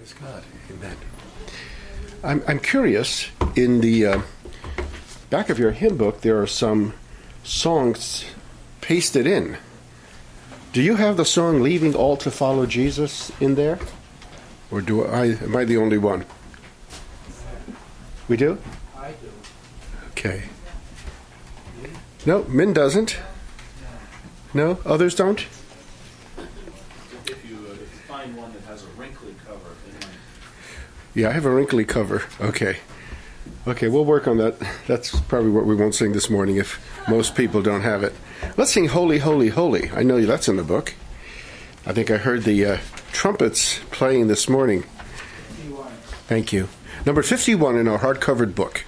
Praise God. Amen. I'm curious, in the back of your hymn book, there are some songs pasted in. Do you have the song Leaving All to Follow Jesus in there? Or am I the only one? We do? I do. Okay. No, Min doesn't. No, others don't? If you find one that has a wrinkly cover, it might. Yeah, I have a wrinkly cover. Okay, we'll work on that. That's probably what we won't sing this morning if most people don't have it. Let's sing Holy, Holy, Holy. I know that's in the book. I think I heard the trumpets playing this morning. 51. Thank you. Number 51 in our hard-covered book.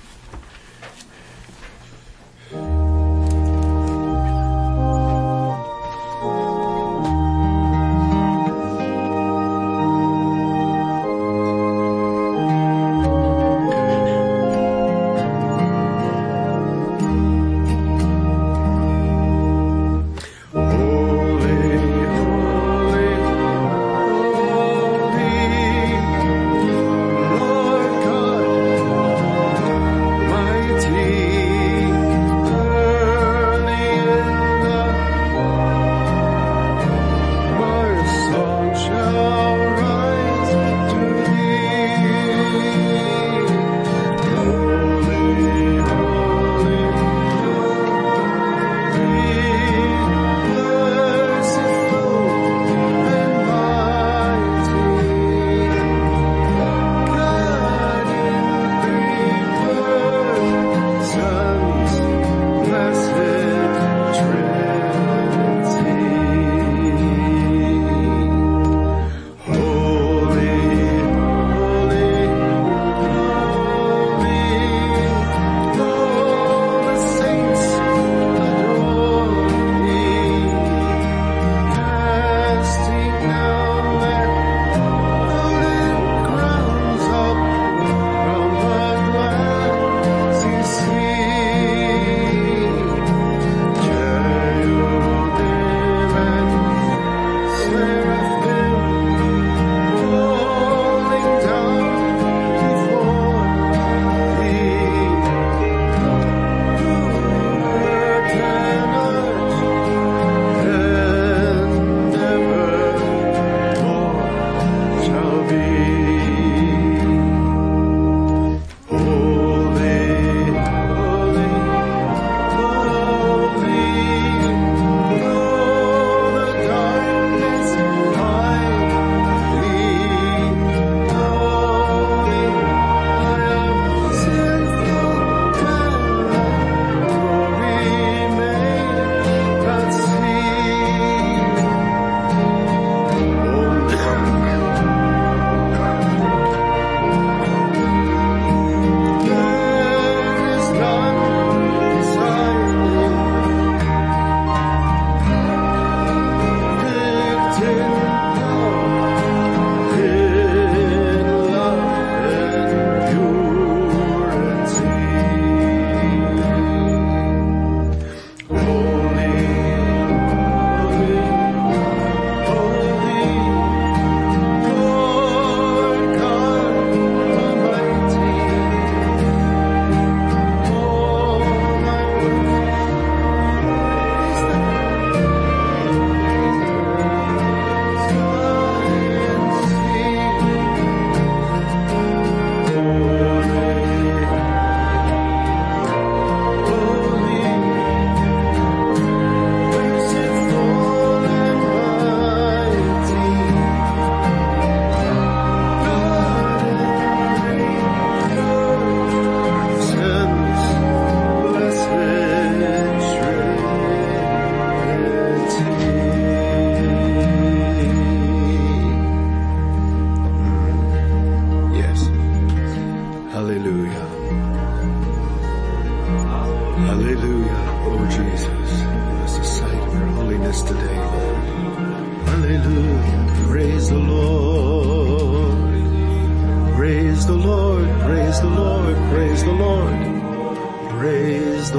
Praise the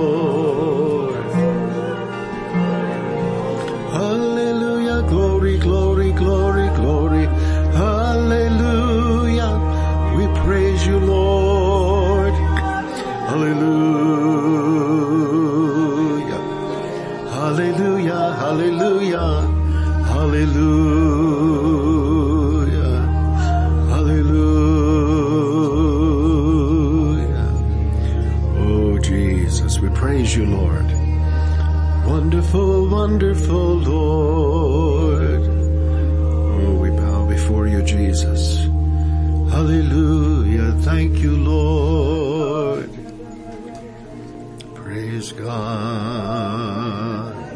Lord. Hallelujah. Glory, glory, glory, glory. Hallelujah. wonderful Lord. Oh, we bow before you, Jesus. Hallelujah. Thank you, Lord. Praise God.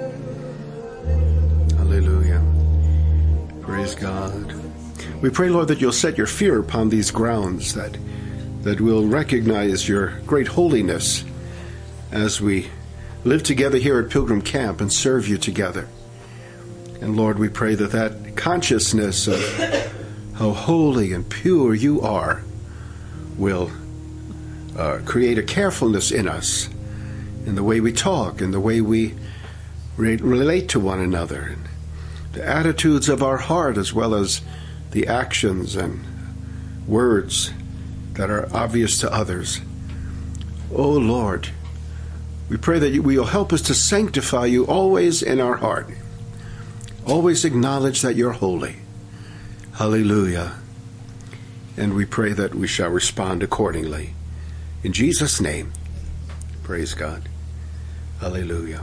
Hallelujah. Praise God. We pray, Lord, that you'll set your fear upon these grounds, that we'll recognize your great holiness as we live together here at Pilgrim Camp and serve you together. And Lord, we pray that consciousness of how holy and pure you are will create a carefulness in us, in the way we talk, in the way we relate to one another, and the attitudes of our heart as well as the actions and words that are obvious to others. Oh Lord, we pray that you'll help us to sanctify you always in our heart. Always acknowledge that you're holy. Hallelujah. And we pray that we shall respond accordingly. In Jesus' name, praise God. Hallelujah.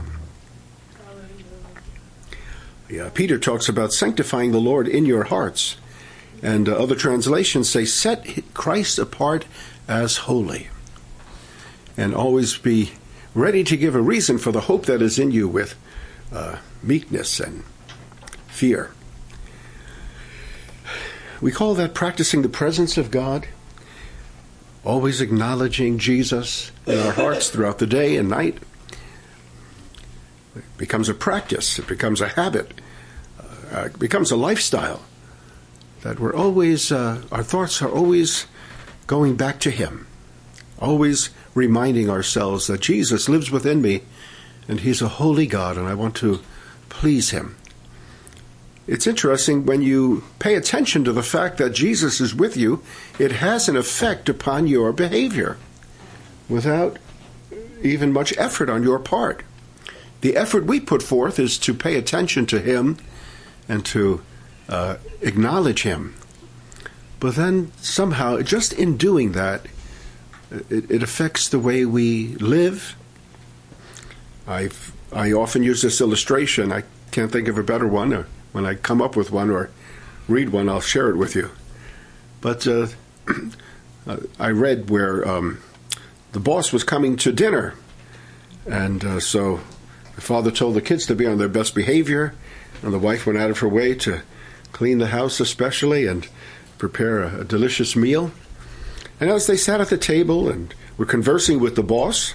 Yeah, Peter talks about sanctifying the Lord in your hearts. And other translations say, set Christ apart as holy. And always be ready to give a reason for the hope that is in you with meekness and fear. We call that practicing the presence of God, always acknowledging Jesus in our hearts throughout the day and night. It becomes a practice. It becomes a habit. It becomes a lifestyle. That we're always, our thoughts are always going back to him. Always reminding ourselves that Jesus lives within me and he's a holy God and I want to please him. It's interesting when you pay attention to the fact that Jesus is with you, it has an effect upon your behavior without even much effort on your part. The effort we put forth is to pay attention to him and to acknowledge him. But then somehow, just in doing that, it affects the way we live. I often use this illustration. I can't think of a better one. Or when I come up with one or read one, I'll share it with you. But I read where the boss was coming to dinner. And so the father told the kids to be on their best behavior. And the wife went out of her way to clean the house especially and prepare a delicious meal. And as they sat at the table and were conversing with the boss,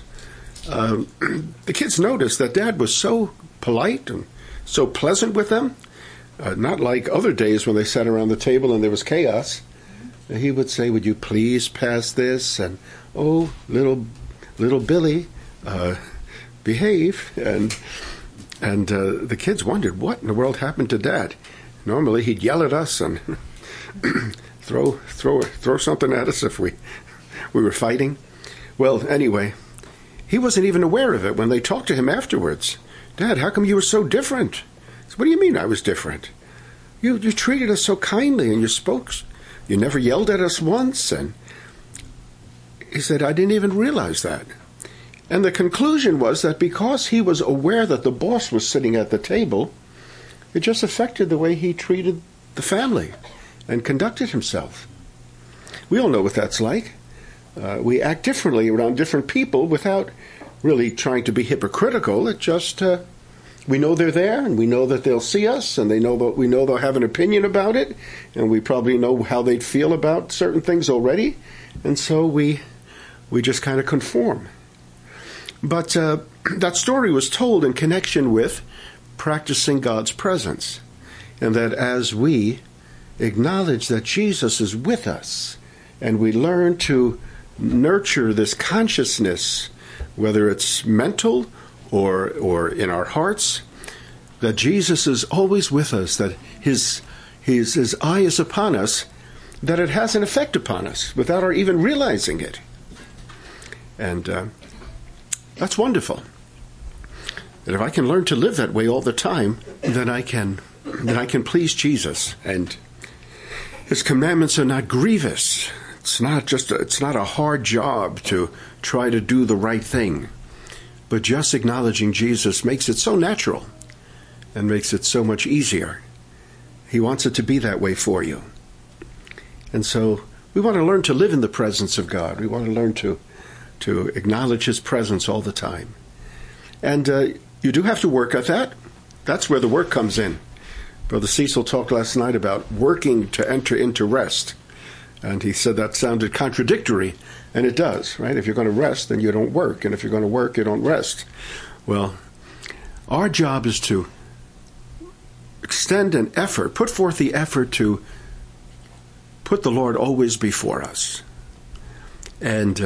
the kids noticed that Dad was so polite and so pleasant with them, not like other days when they sat around the table and there was chaos. He would say, would you please pass this? And, oh, little Billy, behave. And the kids wondered, what in the world happened to Dad? Normally he'd yell at us and throw something at us if we were fighting. Well, anyway, he wasn't even aware of it when they talked to him afterwards. Dad, how come you were so different? I said, what do you mean I was different? You treated us so kindly and you never yelled at us once. And he said, I didn't even realize that. And the conclusion was that because he was aware that the boss was sitting at the table, it just affected the way he treated the family and conducted himself. We all know what that's like. We act differently around different people without really trying to be hypocritical. It just, we know they're there and we know that they'll see us and we know they'll have an opinion about it and we probably know how they'd feel about certain things already. And so we just kind of conform. But that story was told in connection with practicing God's presence, and that as we acknowledge that Jesus is with us, and we learn to nurture this consciousness, whether it's mental or in our hearts, that Jesus is always with us, that his eye is upon us, that it has an effect upon us without our even realizing it. And that's wonderful. That if I can learn to live that way all the time, then I can please Jesus. And his commandments are not grievous. It's not a hard job to try to do the right thing. But just acknowledging Jesus makes it so natural. and makes it so much easier. He wants it to be that way for you. And so we want to learn to live in the presence of God. We want to learn to acknowledge his presence all the time. And you do have to work at that. That's where the work comes in. Brother Cecil talked last night about working to enter into rest. And he said that sounded contradictory, and it does, right? If you're going to rest, then you don't work. And if you're going to work, you don't rest. Well, our job is to extend an effort, put forth the effort to put the Lord always before us. And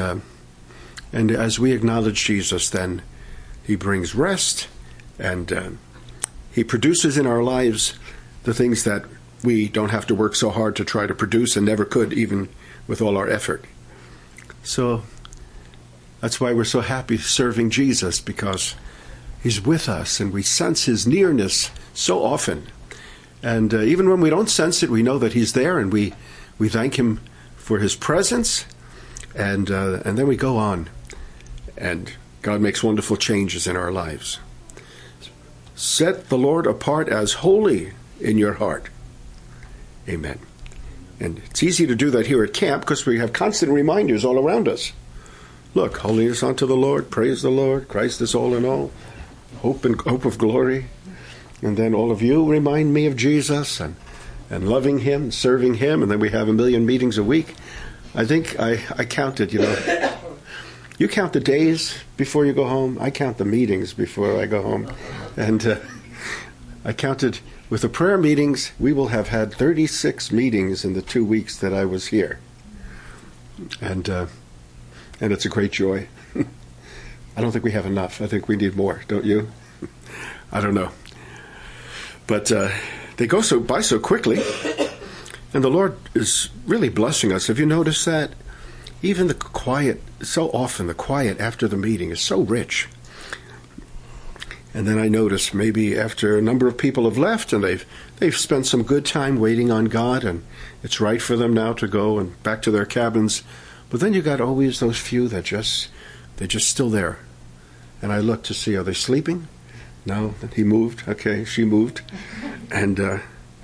as we acknowledge Jesus, then he brings rest, and he produces in our lives the things that we don't have to work so hard to try to produce and never could, even with all our effort. So that's why we're so happy serving Jesus, because he's with us and we sense his nearness so often. And even when we don't sense it, we know that he's there, and we thank him for his presence. And then we go on, and God makes wonderful changes in our lives. Set the Lord apart as holy in your heart. Amen. And it's easy to do that here at camp because we have constant reminders all around us. Look, holiness unto the Lord, praise the Lord, Christ is all in all, hope of glory. And then all of you remind me of Jesus and loving him, serving him, and then we have 1 million meetings a week. I think I counted, you count the days before you go home, I count the meetings before I go home. And I counted, with the prayer meetings, we will have had 36 meetings in the 2 weeks that I was here. And it's a great joy. I don't think we have enough. I think we need more, don't you? I don't know. But they go by so quickly, and the Lord is really blessing us. Have you noticed that? Even the quiet, so often the quiet after the meeting is so rich. And then I notice maybe after a number of people have left and they've spent some good time waiting on God, and it's right for them now to go and back to their cabins. But then you got always those few that they're just still there. And I look to see, are they sleeping? No, he moved. Okay, she moved. And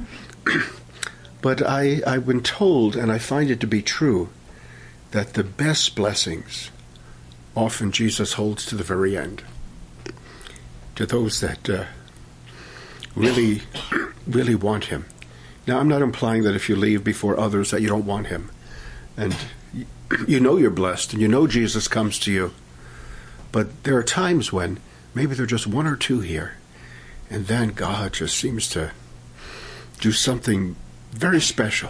but I've been told, and I find it to be true, that the best blessings often Jesus holds to the very end. To those that really, really want him. Now, I'm not implying that if you leave before others that you don't want him. And you know you're blessed, and you know Jesus comes to you. But there are times when maybe there are just one or two here, and then God just seems to do something very special.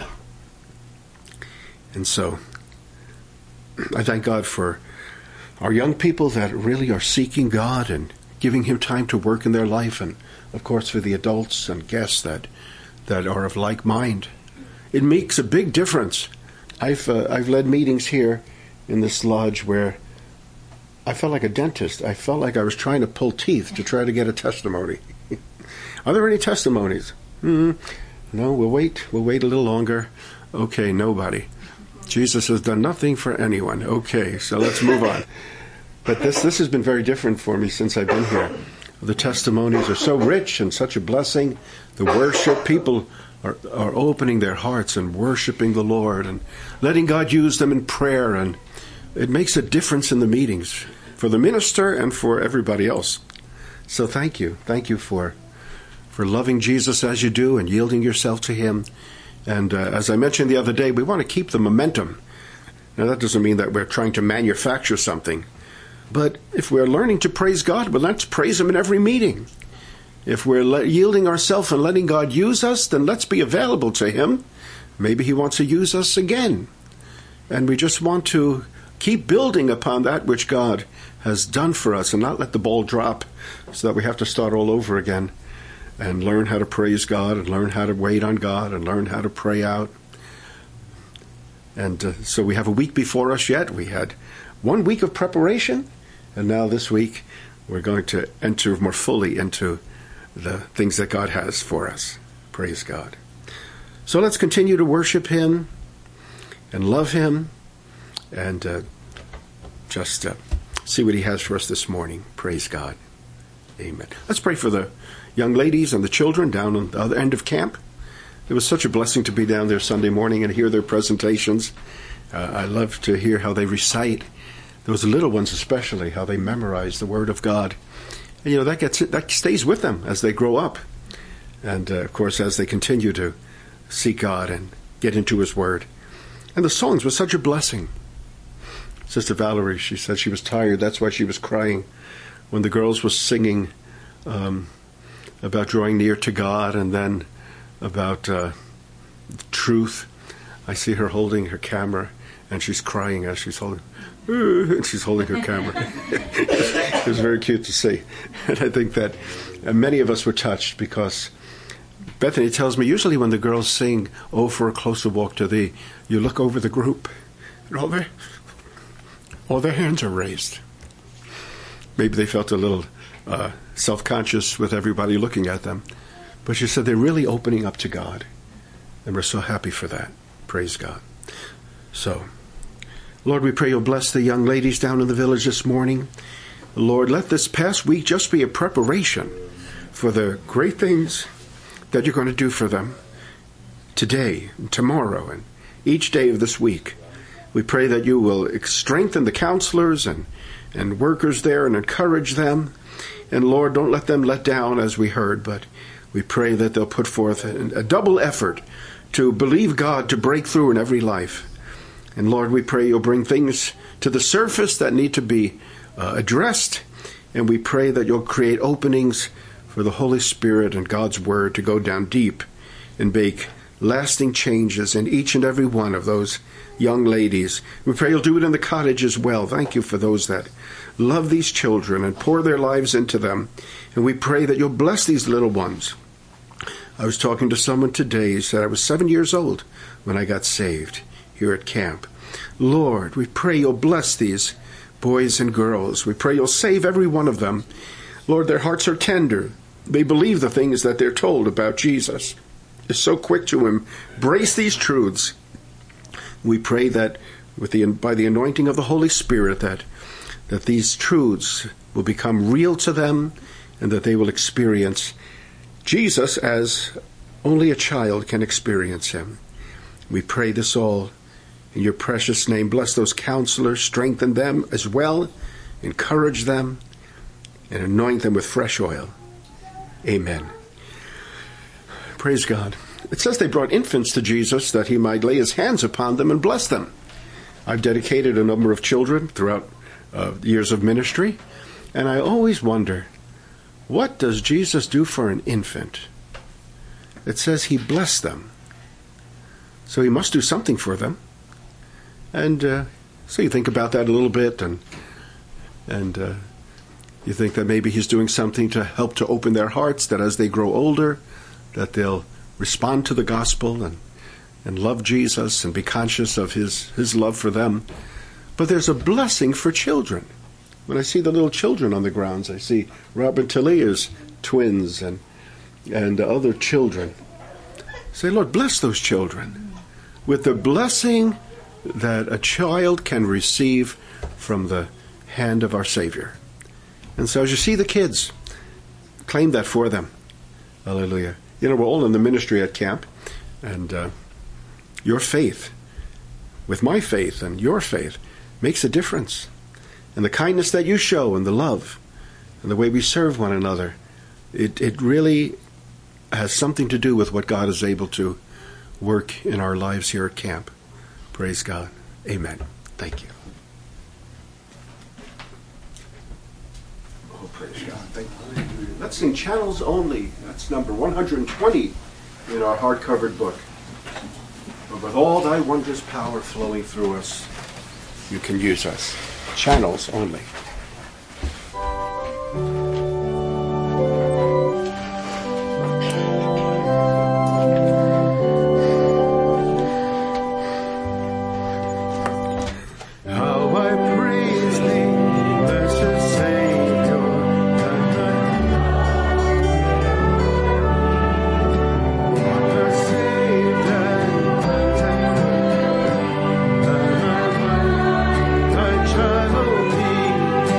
And so I thank God for our young people that really are seeking God and giving him time to work in their life, and of course for the adults and guests that are of like mind. It makes a big difference. I've led meetings here in this lodge where I felt like a dentist. I felt like I was trying to pull teeth to try to get a testimony. Are there any testimonies? No, we'll wait a little longer. Okay, nobody. Jesus has done nothing for anyone. Okay, so let's move on. But this has been very different for me since I've been here. The testimonies are so rich and such a blessing. The worship, people are opening their hearts and worshiping the Lord and letting God use them in prayer. And it makes a difference in the meetings for the minister and for everybody else. So thank you. Thank you for loving Jesus as you do and yielding yourself to him. And as I mentioned the other day, we want to keep the momentum. Now, that doesn't mean that we're trying to manufacture something. But if we're learning to praise God, well, let's praise him in every meeting. If we're yielding ourselves and letting God use us, then let's be available to him. Maybe he wants to use us again. And we just want to keep building upon that which God has done for us and not let the ball drop so that we have to start all over again and learn how to praise God and learn how to wait on God and learn how to pray out. And so we have a week before us yet. We had 1 week of preparation, and now this week we're going to enter more fully into the things that God has for us. Praise God. So let's continue to worship him and love him and just see what he has for us this morning. Praise God. Amen. Let's pray for the young ladies and the children down on the other end of camp. It was such a blessing to be down there Sunday morning and hear their presentations. I love to hear how they recite, those little ones especially, how they memorize the Word of God. And, that stays with them as they grow up. And, of course, as they continue to seek God and get into His Word. And the songs were such a blessing. Sister Valerie, she said she was tired. That's why she was crying when the girls were singing about drawing near to God and then about truth. I see her holding her camera, and she's crying as she's holding her camera. It was very cute to see. And I think that many of us were touched because Bethany tells me usually when the girls sing, "Oh, for a closer walk to Thee," you look over the group, and all their hands are raised. Maybe they felt a little self-conscious with everybody looking at them. But she said they're really opening up to God. And we're so happy for that. Praise God. So, Lord, we pray you'll bless the young ladies down in the village this morning. Lord, let this past week just be a preparation for the great things that you're going to do for them today and tomorrow and each day of this week. We pray that you will strengthen the counselors and workers there and encourage them. And Lord, don't let them let down as we heard, but we pray that they'll put forth a double effort to believe God to break through in every life. And Lord, we pray you'll bring things to the surface that need to be addressed. And we pray that you'll create openings for the Holy Spirit and God's Word to go down deep and make lasting changes in each and every one of those young ladies. We pray you'll do it in the cottage as well. Thank you for those that love these children and pour their lives into them. And we pray that you'll bless these little ones. I was talking to someone today who said I was 7 years old when I got saved here at camp. Lord, we pray you'll bless these boys and girls. We pray you'll save every one of them. Lord, their hearts are tender. They believe the things that they're told about Jesus. They're so quick to embrace these truths. We pray that by the anointing of the Holy Spirit that these truths will become real to them and that they will experience Jesus as only a child can experience him. We pray this all in your precious name. Bless those counselors, strengthen them as well, encourage them, and anoint them with fresh oil. Amen. Praise God. It says they brought infants to Jesus that he might lay his hands upon them and bless them. I've dedicated a number of children throughout years of ministry, and I always wonder, what does Jesus do for an infant? It says he blessed them. So he must do something for them. And so you think about that a little bit, and you think that maybe he's doing something to help to open their hearts, that as they grow older, that they'll respond to the gospel and love Jesus and be conscious of his love for them. But there's a blessing for children. When I see the little children on the grounds, I see Robert Talia's twins and other children. Say, Lord, bless those children with the blessing that a child can receive from the hand of our Savior. And so as you see the kids, claim that for them. Hallelujah. You know, we're all in the ministry at camp, and your faith, with my faith and your faith, makes a difference. And the kindness that you show and the love and the way we serve one another, it really has something to do with what God is able to work in our lives here at camp. Praise God. Amen. Thank you. Oh, praise God. Thank you. Let's sing Channels Only. That's number 120 in our hard-covered book. But with all thy wondrous power flowing through us, you can use us. Channels Only. Child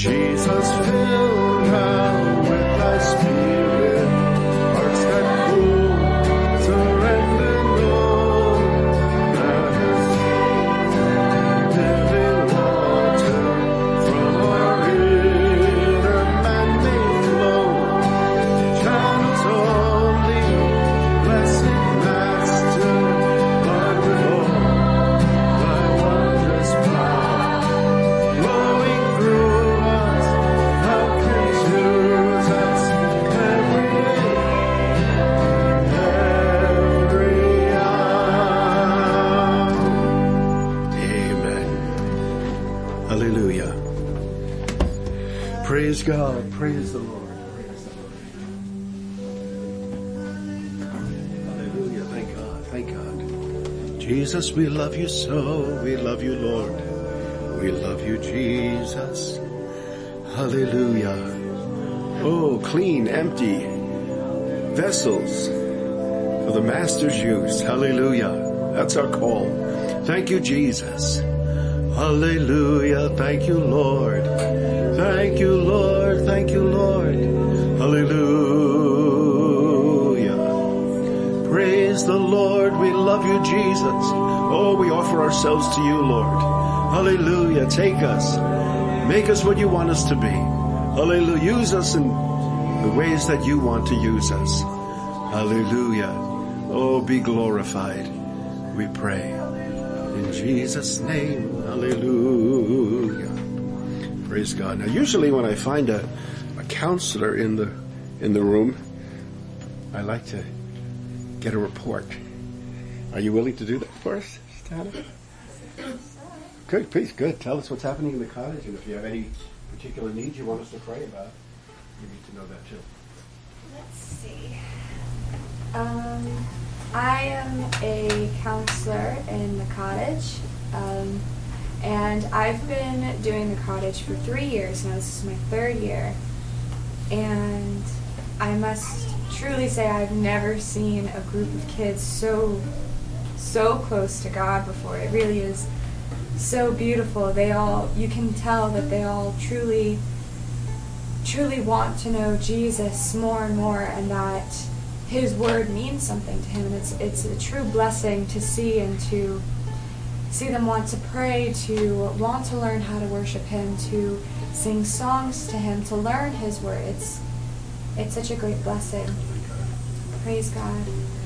Jesus, fill now with thy spirit, hearts that cool, surrender, Lord, that is living water from our inner man may flow. Channels only, blessed Master, Lord, with all thy wondrous power flowing through us, thou canst use us every day, every hour. Amen. Hallelujah. Praise God. Praise the Lord. Praise the Lord. Hallelujah. Thank God. Thank God. Jesus, we love you so. We love you, Lord. We love you, Jesus. Hallelujah. Oh, clean, empty vessels for the Master's use. Hallelujah. That's our call. Thank you, Jesus. Hallelujah. Thank you, Lord. Thank you, Lord. Thank you, Lord. Hallelujah. Praise the Lord. We love you, Jesus. Oh, we offer ourselves to you, Lord. Hallelujah. Take us. Make us what you want us to be. Hallelujah. Use us in the ways that you want to use us. Hallelujah. Oh, be glorified, we pray. In Jesus' name. Hallelujah. Praise God. Now, usually when I find a counselor in the room, I like to get a report. Are you willing to do that for us, Stana? Good, please, good. Tell us what's happening in the cottage, and if you have any particular needs you want us to pray about, you need to know that too. Let's see. I am a counselor in the cottage, and I've been doing the cottage for 3 years now. This is my 3rd year, and I must truly say I've never seen a group of kids so close to God before. It really is so beautiful. You can tell that they all truly want to know Jesus more and more, and that His word means something to him, and it's a true blessing to see, and to see them want to pray, to want to learn how to worship Him, to sing songs to Him, to learn His word. It's such a great blessing. Praise God.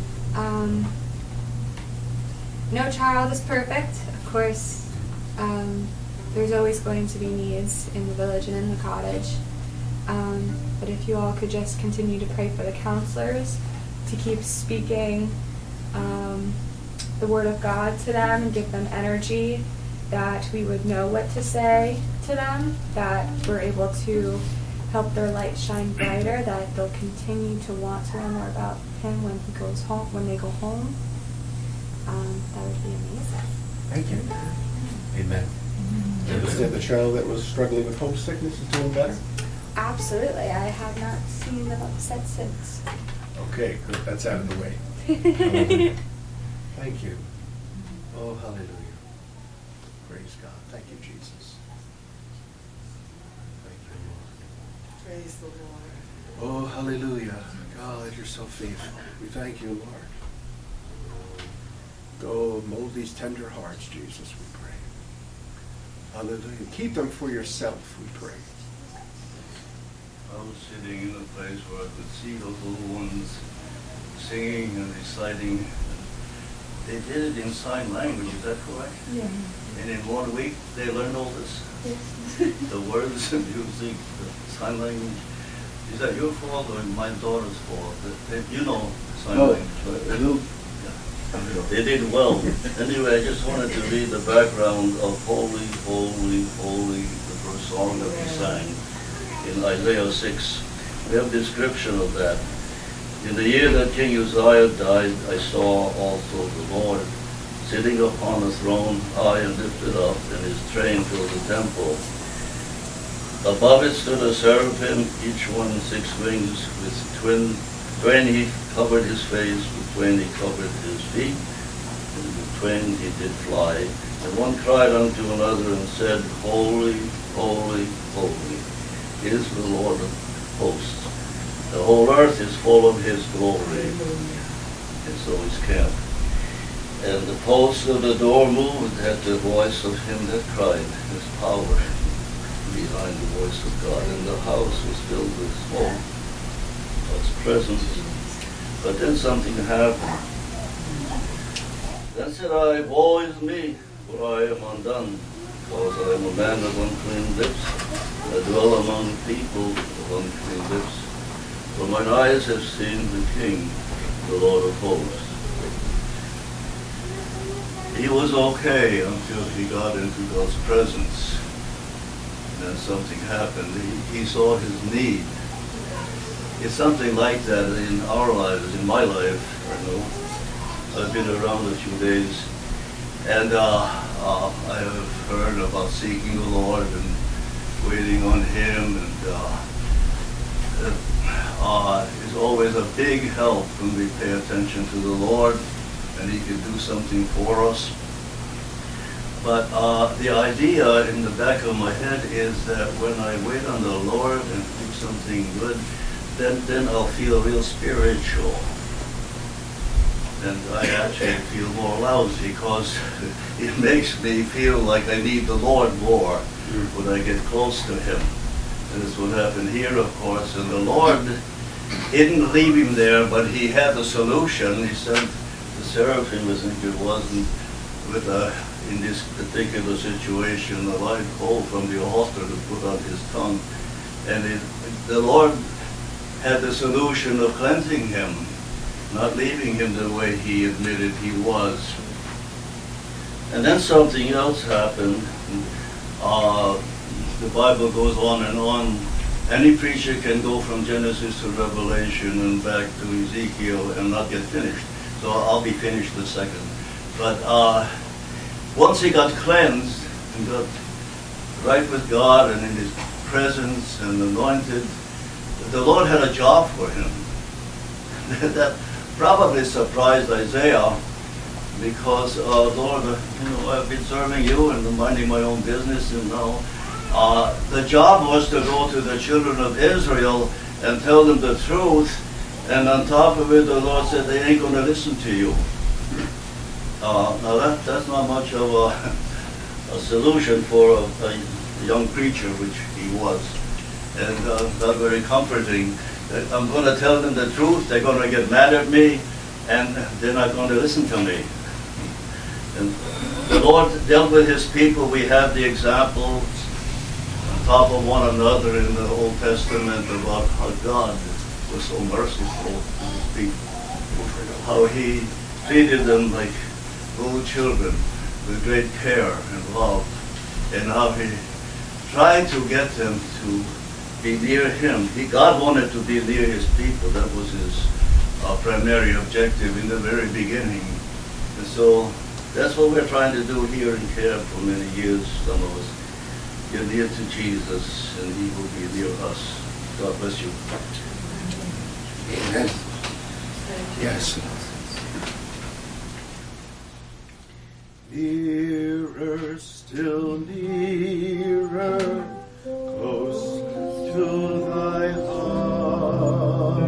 No child is perfect, of course. There's always going to be needs in the village and in the cottage. But if you all could just continue to pray for the counselors, to keep speaking the word of God to them and give them energy, that we would know what to say to them, that we're able to help their light shine brighter, that they'll continue to want to learn more about Him when He goes home, when they go home. That would be amazing. Thank you. Amen. I understand the child that was struggling with homesickness is doing better? Absolutely. I have not seen them upset since. Okay, good. That's out of the way. Thank you. Oh, hallelujah. Praise God. Thank you, Jesus. Thank you, Lord. Praise the Lord. Oh, hallelujah. God, you're so faithful. We thank you, Lord. Go mold these tender hearts, Jesus, we pray. Hallelujah. Keep them for yourself, we pray. I was sitting in a place where I could see those little ones singing and reciting. They did it in sign language, is that correct? Yeah. And in 1 week, they learned all this? Yes. The words and music, the sign language. Is that your fault or my daughter's fault? You know sign language. They did well. Anyway, I just wanted to read the background of Holy, Holy, Holy, the first song that we sang in Isaiah 6. We have a description of that. In the year that King Uzziah died, I saw also the Lord sitting upon a throne, high and lifted up, and His train filled the temple. Above it stood a seraphim, each one 6 wings. With twain he covered his face, with twain he covered his feet, and with twain he did fly. And one cried unto another and said, Holy, holy, holy is the Lord of hosts. The whole earth is full of his glory. And so is camp. And the posts of the door moved at the voice of him that cried. His power behind the voice of God. And the house was filled with smoke. God's presence. But then something happened. Then said I, woe is me, for I am undone, because I am a man of unclean lips. I dwell among people of unclean lips. For mine eyes have seen the King, the Lord of hosts. He was okay until he got into God's presence. Then something happened. He saw his need. It's something like that in our lives, in my life, I know. I've been around a few days, and I have heard about seeking the Lord and waiting on him, and it's always a big help when we pay attention to the Lord and he can do something for us. But the idea in the back of my head is that when I wait on the Lord and do something good, then I'll feel real spiritual. And I actually feel more lousy because it makes me feel like I need the Lord more when I get close to him. And that's what happened here, of course. And the Lord didn't leave him there, but he had the solution. He sent the seraphim, I think it was, with in this particular situation, a live coal from the altar to put on his tongue. And the Lord had the solution of cleansing him, not leaving him the way he admitted he was. And then something else happened. The Bible goes on and on. Any preacher can go from Genesis to Revelation and back to Ezekiel and not get finished. So I'll be finished in a second. But once he got cleansed and got right with God and in his presence and anointed, the Lord had a job for him. That probably surprised Isaiah, because Lord, I've been serving you and minding my own business, and now the job was to go to the children of Israel and tell them the truth, and on top of it, the Lord said they ain't going to listen to you. Now that's not much of a solution for a young preacher, which he was, and not very comforting. I'm going to tell them the truth, they're going to get mad at me, and they're not going to listen to me. And the Lord dealt with his people. We have the example on top of one another in the Old Testament about how God was so merciful to his people, how he treated them like little children with great care and love, and how he tried to get them to be near him. God wanted to be near his people. That was his primary objective in the very beginning. And so that's what we're trying to do here in camp for many years. Some of us get near to Jesus, and he will be near us. God bless you. Amen. Yes. Nearer, still nearer, close to thy heart.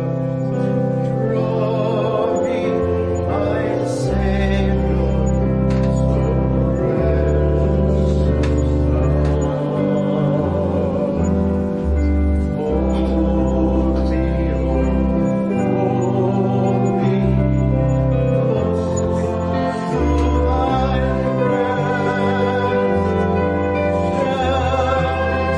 Draw me, my Savior, so precious thou. Hold me, close to thy breast.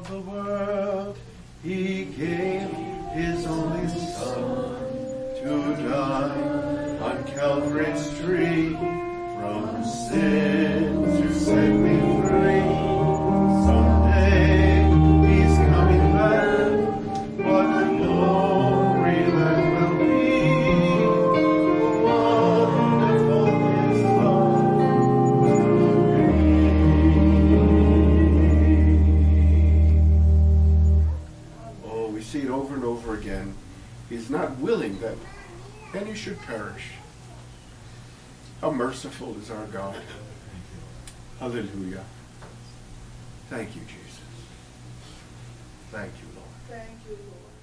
loved the world, He gave His only Son to die on Calvary's tree. From sin to set me free. Someday He's coming back. What glory that will be. Wonderful His love will be. Oh, we see it over and over again. He's not willing that any should perish. How merciful is our God. Hallelujah. Thank you, Jesus. Thank you, Lord. Thank you, Lord.